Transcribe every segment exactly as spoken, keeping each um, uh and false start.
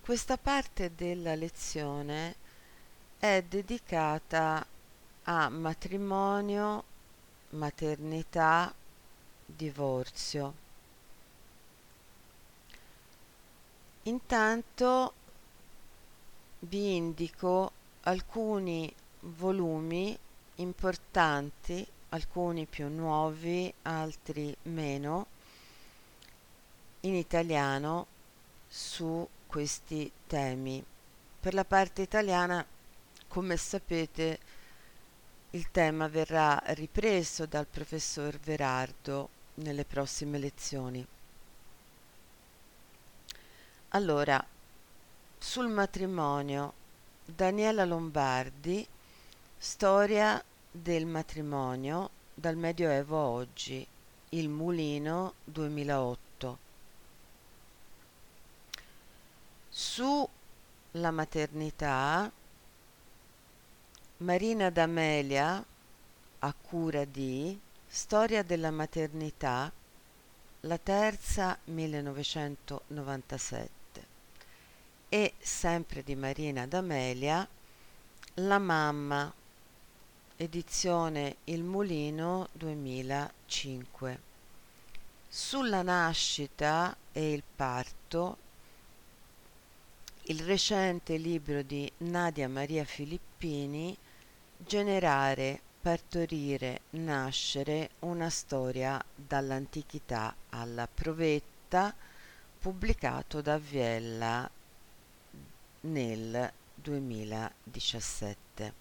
Questa parte della lezione è dedicata a matrimonio, maternità, divorzio. Intanto vi indico alcuni volumi importanti, alcuni più nuovi, altri meno, in italiano su questi temi. Per la parte italiana, come sapete, il tema verrà ripreso dal professor Verardo nelle prossime lezioni. Allora, sul matrimonio, Daniela Lombardi, storia del matrimonio dal Medioevo a oggi, Il Mulino duemilaotto. Sulla maternità, Marina D'Amelia, a cura di Storia della maternità, la terza millenovecentonovantasette, e sempre di Marina D'Amelia, La mamma, edizione Il Mulino duemilacinque. Sulla nascita e il parto, il recente libro di Nadia Maria Filippini, Generare, partorire, nascere, una storia dall'antichità alla provetta, pubblicato da Viella nel duemiladiciassette.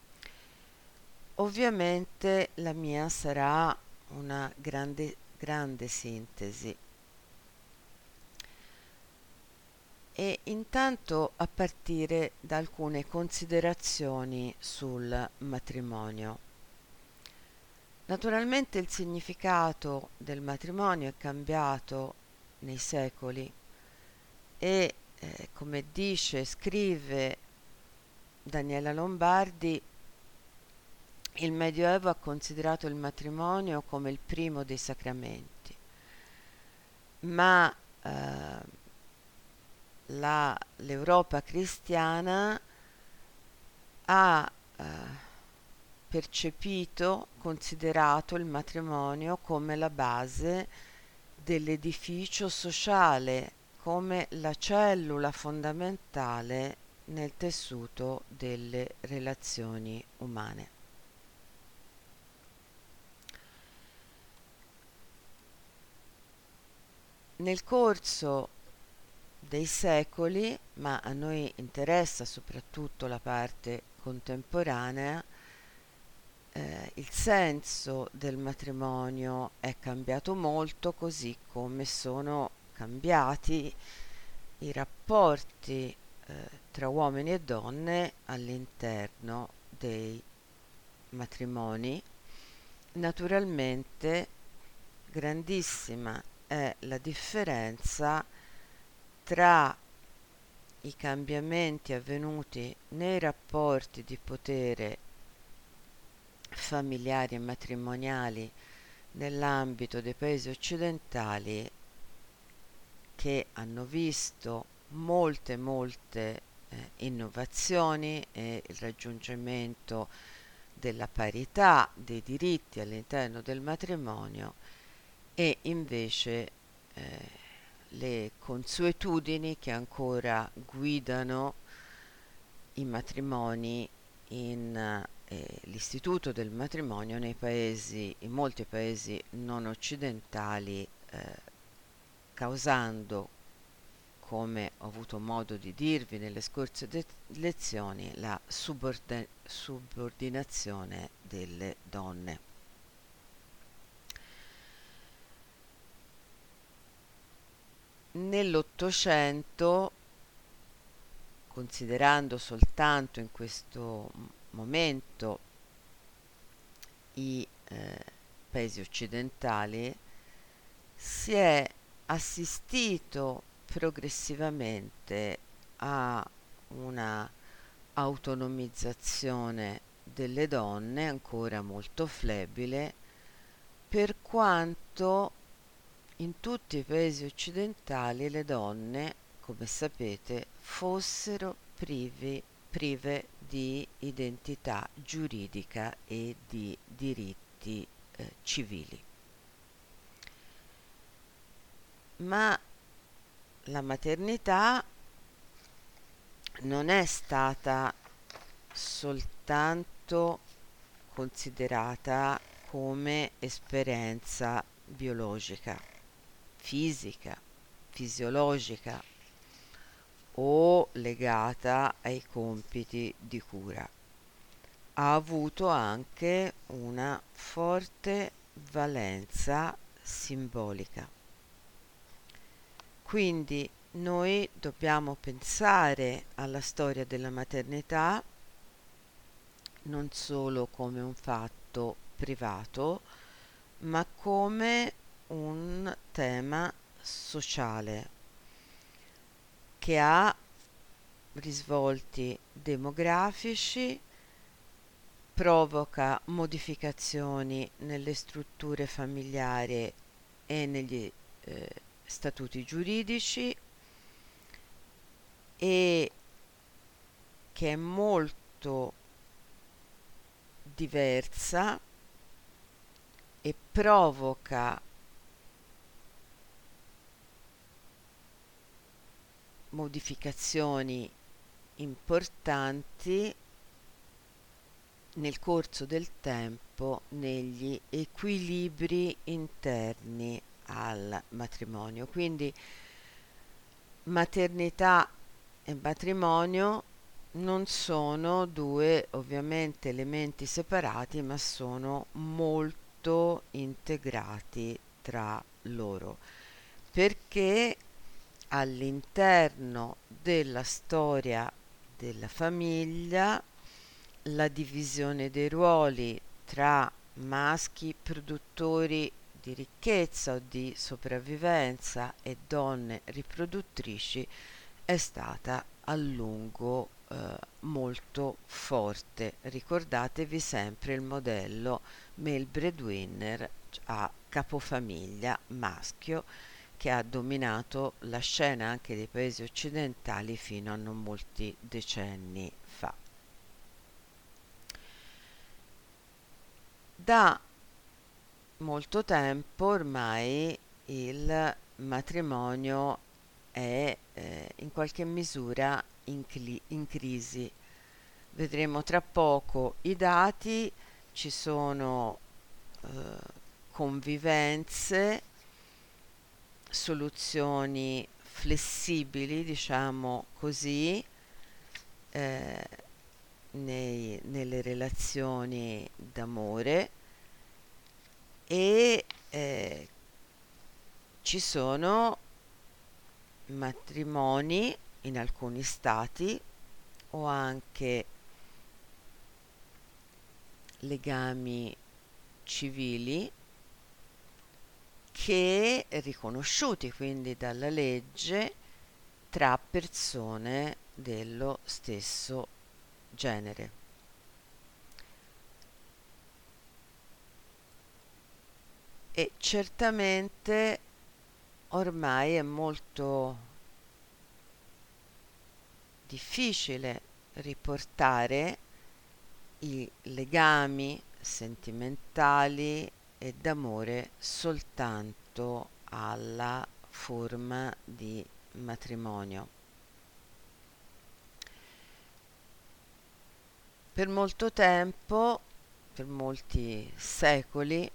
Ovviamente la mia sarà una grande, grande sintesi. E intanto a partire da alcune considerazioni sul matrimonio. Naturalmente il significato del matrimonio è cambiato nei secoli e, eh, come dice, scrive Daniela Lombardi, il Medioevo ha considerato il matrimonio come il primo dei sacramenti, ma eh, la, l'Europa cristiana ha eh, percepito, considerato il matrimonio come la base dell'edificio sociale, come la cellula fondamentale nel tessuto delle relazioni umane. Nel corso dei secoli, ma a noi interessa soprattutto la parte contemporanea, eh, il senso del matrimonio è cambiato molto, così come sono cambiati i rapporti eh, tra uomini e donne all'interno dei matrimoni. Naturalmente, grandissima è la differenza tra i cambiamenti avvenuti nei rapporti di potere familiari e matrimoniali nell'ambito dei paesi occidentali, che hanno visto molte molte eh, innovazioni e il raggiungimento della parità dei diritti all'interno del matrimonio, e invece eh, le consuetudini che ancora guidano i matrimoni in eh, l'istituto del matrimonio nei paesi, in molti paesi non occidentali, eh, causando, come ho avuto modo di dirvi nelle scorse de- lezioni, la subordin- subordinazione delle donne. Nell'Ottocento, considerando soltanto in questo momento i eh, paesi occidentali, si è assistito progressivamente a una autonomizzazione delle donne ancora molto flebile, per quanto in tutti i paesi occidentali le donne come sapete, fossero privi, prive di identità giuridica e di diritti eh, civili. Ma la maternità non è stata soltanto considerata come esperienza biologica, fisica, fisiologica o legata ai compiti di cura. Ha avuto anche una forte valenza simbolica. Quindi noi dobbiamo pensare alla storia della maternità non solo come un fatto privato, ma come un tema sociale che ha risvolti demografici, provoca modificazioni nelle strutture familiari e negli eh, statuti giuridici e che è molto diversa e provoca modificazioni importanti nel corso del tempo negli equilibri interni al matrimonio. Quindi maternità e matrimonio non sono due ovviamente elementi separati, ma sono molto integrati tra loro, perché all'interno della storia della famiglia la divisione dei ruoli tra maschi produttori di ricchezza o di sopravvivenza e donne riproduttrici è stata a lungo eh, molto forte. Ricordatevi sempre il modello male breadwinner a capofamiglia maschio che ha dominato la scena anche dei paesi occidentali fino a non molti decenni fa. Da molto tempo ormai il matrimonio è eh, in qualche misura in, cli- in crisi. Vedremo tra poco i dati, ci sono eh, convivenze, soluzioni flessibili, diciamo così, eh, nei- nelle relazioni d'amore e eh, ci sono matrimoni in alcuni stati o anche legami civili che riconosciuti quindi dalla legge tra persone dello stesso genere. E certamente ormai è molto difficile riportare i legami sentimentali e d'amore soltanto alla forma di matrimonio. Per molto tempo, per molti secoli,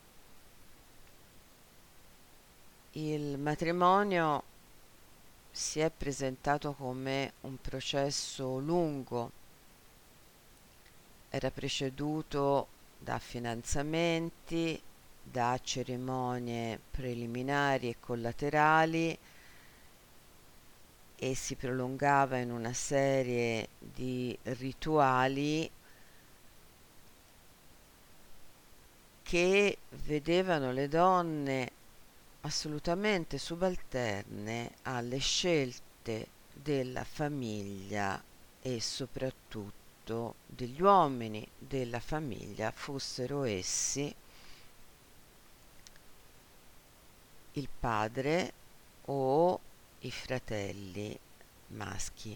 il matrimonio si è presentato come un processo lungo, era preceduto da fidanzamenti, da cerimonie preliminari e collaterali e si prolungava in una serie di rituali che vedevano le donne assolutamente subalterne alle scelte della famiglia e soprattutto degli uomini della famiglia, fossero essi il padre o i fratelli maschi.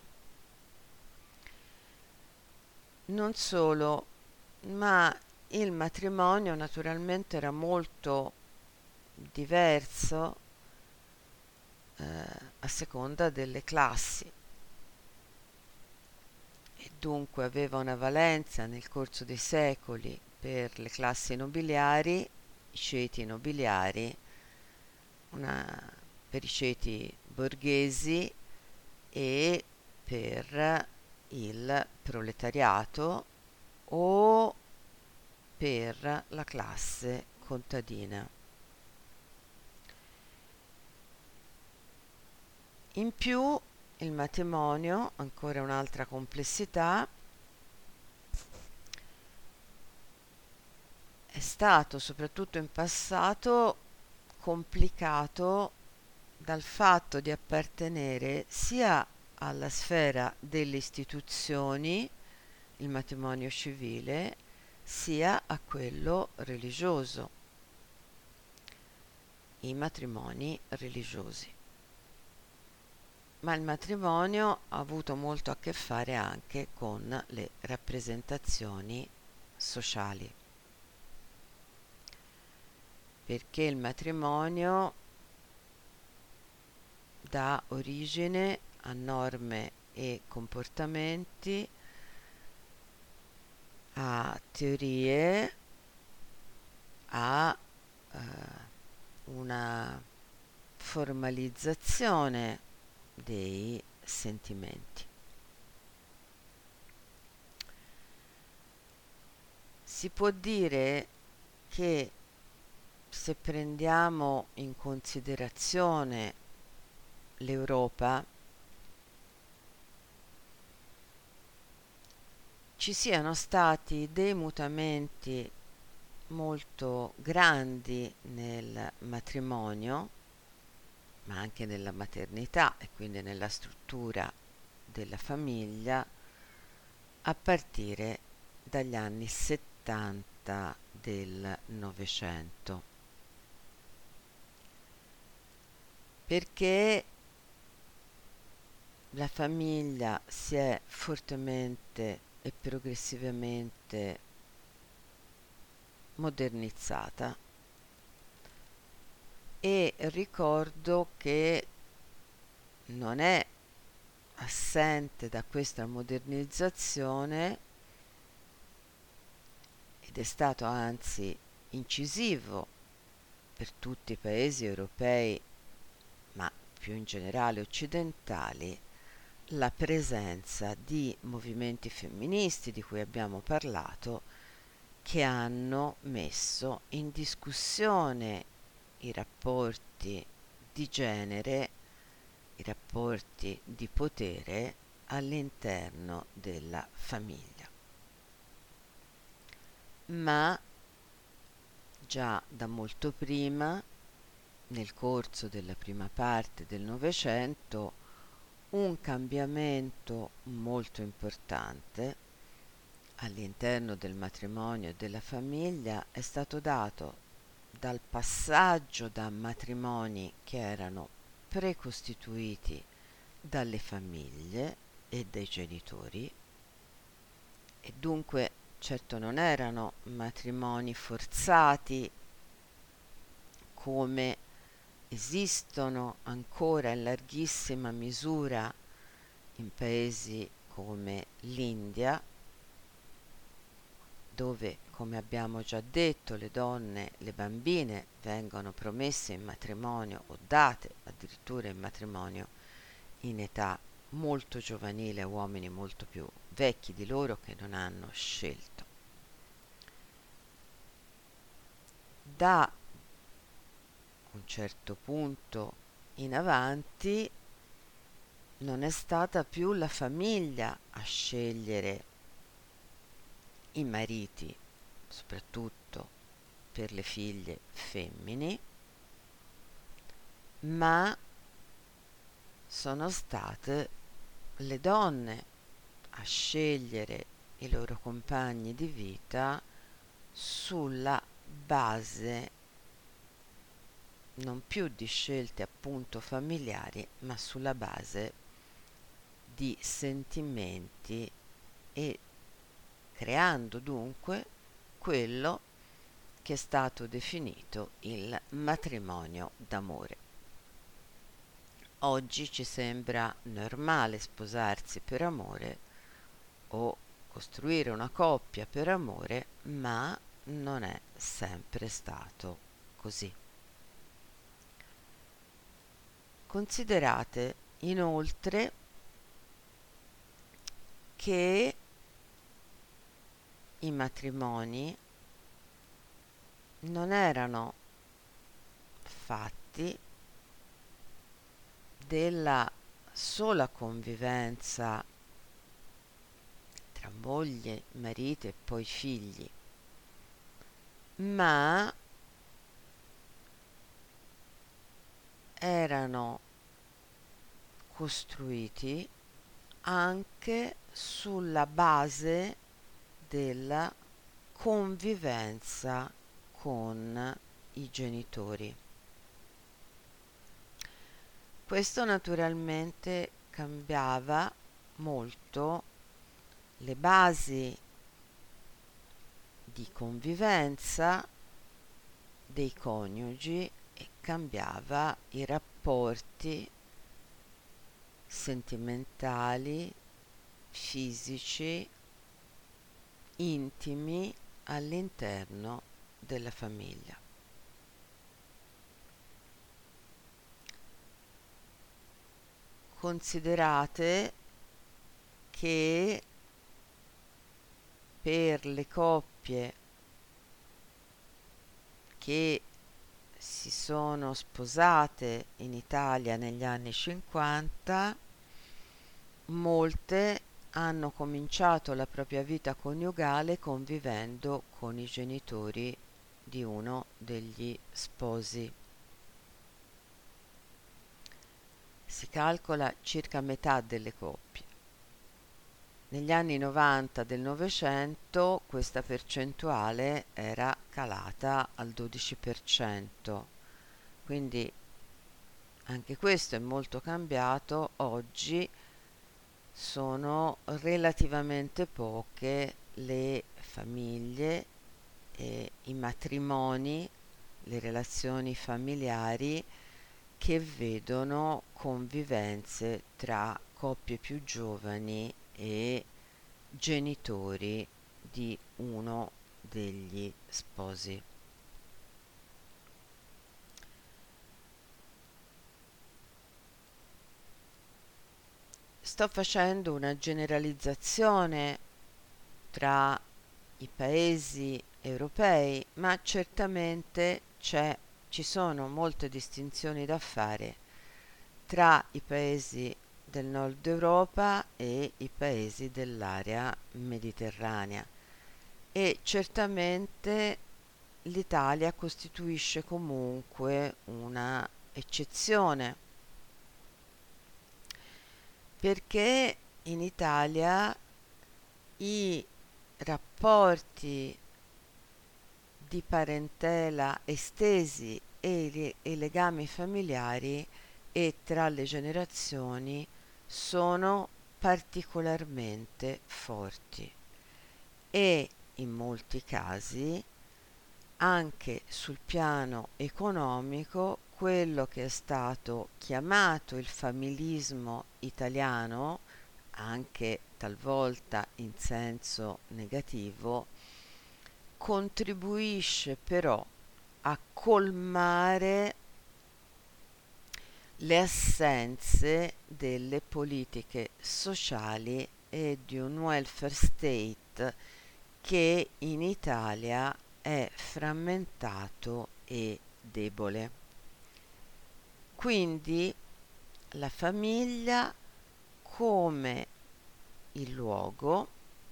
Non solo, ma il matrimonio naturalmente era molto diverso eh, a seconda delle classi e dunque aveva una valenza nel corso dei secoli per le classi nobiliari, i ceti nobiliari, una, per i ceti borghesi e per il proletariato o per la classe contadina. In più, il matrimonio, ancora un'altra complessità, è stato soprattutto in passato complicato dal fatto di appartenere sia alla sfera delle istituzioni, il matrimonio civile, sia a quello religioso, i matrimoni religiosi. Ma il matrimonio ha avuto molto a che fare anche con le rappresentazioni sociali, perché il matrimonio dà origine a norme e comportamenti, a teorie, a eh, una formalizzazione dei sentimenti. Si può dire che se prendiamo in considerazione l'Europa, ci siano stati dei mutamenti molto grandi nel matrimonio, ma anche nella maternità e quindi nella struttura della famiglia a partire dagli anni settanta del Novecento. Perché la famiglia si è fortemente e progressivamente modernizzata e ricordo che non è assente da questa modernizzazione ed è stato anzi incisivo per tutti i paesi europei, ma più in generale occidentali, la presenza di movimenti femministi di cui abbiamo parlato, che hanno messo in discussione i rapporti di genere, i rapporti di potere all'interno della famiglia. Ma già da molto prima, nel corso della prima parte del Novecento, un cambiamento molto importante all'interno del matrimonio e della famiglia è stato dato dal passaggio da matrimoni che erano precostituiti dalle famiglie e dai genitori e dunque certo non erano matrimoni forzati come esistono ancora in larghissima misura in paesi come l'India, dove, come abbiamo già detto, le donne, le bambine vengono promesse in matrimonio o date addirittura in matrimonio in età molto giovanile a uomini molto più vecchi di loro che non hanno scelto. Da un certo punto in avanti non è stata più la famiglia a scegliere i mariti, soprattutto per le figlie femmini, ma sono state le donne a scegliere i loro compagni di vita sulla base non più di scelte appunto familiari, ma sulla base di sentimenti e creando dunque quello che è stato definito il matrimonio d'amore. Oggi ci sembra normale sposarsi per amore o costruire una coppia per amore, ma non è sempre stato così. Considerate inoltre che i matrimoni non erano fatti della sola convivenza tra moglie, marito e poi figli, ma erano costruiti anche sulla base della convivenza con i genitori. Questo naturalmente cambiava molto le basi di convivenza dei coniugi e cambiava i rapporti sentimentali, fisici, intimi all'interno della famiglia. Considerate che per le coppie che si sono sposate in Italia negli anni cinquanta, molte hanno cominciato la propria vita coniugale convivendo con i genitori di uno degli sposi. Si calcola circa metà delle coppie. Negli anni novanta del Novecento questa percentuale era calata al dodici per cento, quindi anche questo è molto cambiato. Oggi sono relativamente poche le famiglie e i matrimoni, le relazioni familiari che vedono convivenze tra coppie più giovani e genitori di uno degli sposi. Sto facendo una generalizzazione tra i paesi europei, ma certamente c'è, ci sono molte distinzioni da fare tra i paesi del nord Europa e i paesi dell'area mediterranea, e certamente l'Italia costituisce comunque una eccezione, perché in Italia i rapporti di parentela estesi e i, i legami familiari e tra le generazioni sono particolarmente forti e in molti casi anche sul piano economico quello che è stato chiamato il familismo italiano, anche talvolta in senso negativo, contribuisce però a colmare le assenze delle politiche sociali e di un welfare state che in Italia è frammentato e debole. Quindi la famiglia come il luogo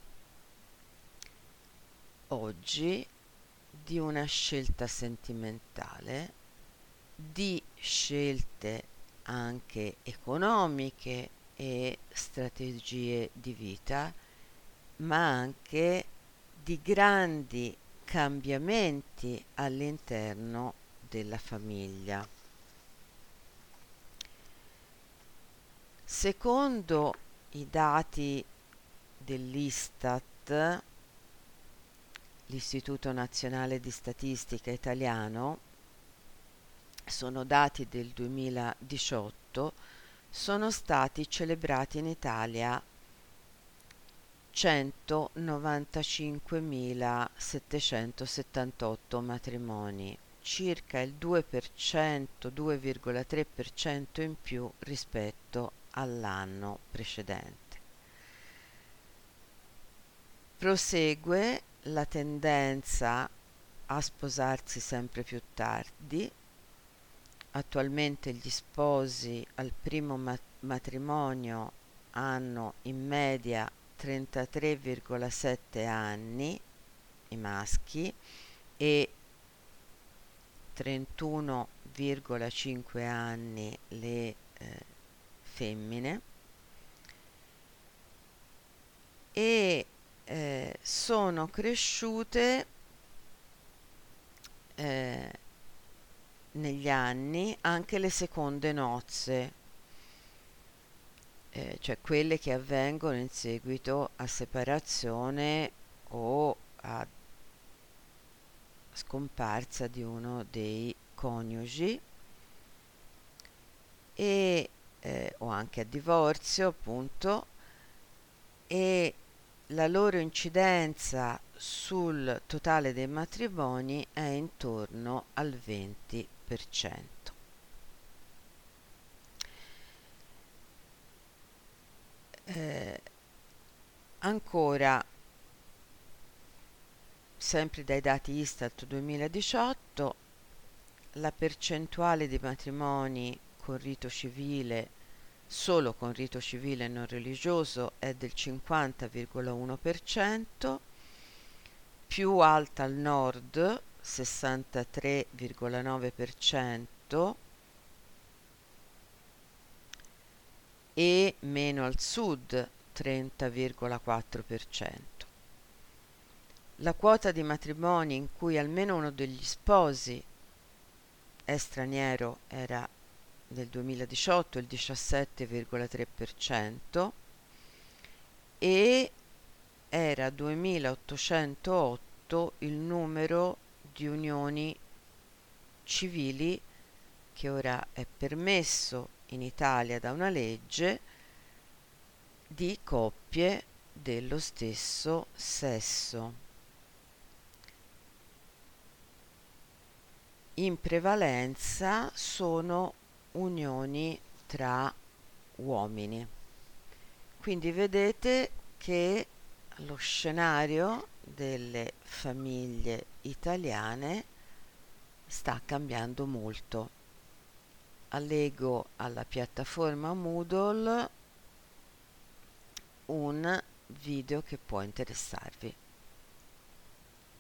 oggi di una scelta sentimentale, di scelte anche economiche e strategie di vita, ma anche di grandi cambiamenti all'interno della famiglia. Secondo i dati dell'Istat, l'Istituto Nazionale di Statistica Italiano, sono dati del duemiladiciotto, sono stati celebrati in Italia centonovantacinquemilasettecentosettantotto matrimoni, circa il due per cento, due virgola tre per cento in più rispetto all'anno precedente. Prosegue la tendenza a sposarsi sempre più tardi. Attualmente gli sposi al primo mat- matrimonio hanno in media trentatré virgola sette anni, i maschi, e trentuno virgola cinque anni le eh, femmine, e eh, sono cresciute eh, negli anni anche le seconde nozze, eh, cioè quelle che avvengono in seguito a separazione o a scomparsa di uno dei coniugi, e eh, o anche a divorzio, appunto, e la loro incidenza sul totale dei matrimoni è intorno al venti per cento. Eh, ancora, sempre dai dati Istat duemiladiciotto, la percentuale di matrimoni con rito civile, solo con rito civile non religioso, è del cinquanta virgola uno per cento, più alta al nord, sessantatré virgola nove per cento, e meno al sud, trenta virgola quattro per cento. La quota di matrimoni in cui almeno uno degli sposi è straniero era nel duemiladiciotto il diciassette virgola tre per cento, e era duemilaottocentootto il numero di unioni civili che ora è permesso in Italia da una legge di coppie dello stesso sesso. In prevalenza sono unioni tra uomini. Quindi vedete che lo scenario delle famiglie italiane sta cambiando molto. Allego alla piattaforma Moodle un video che può interessarvi.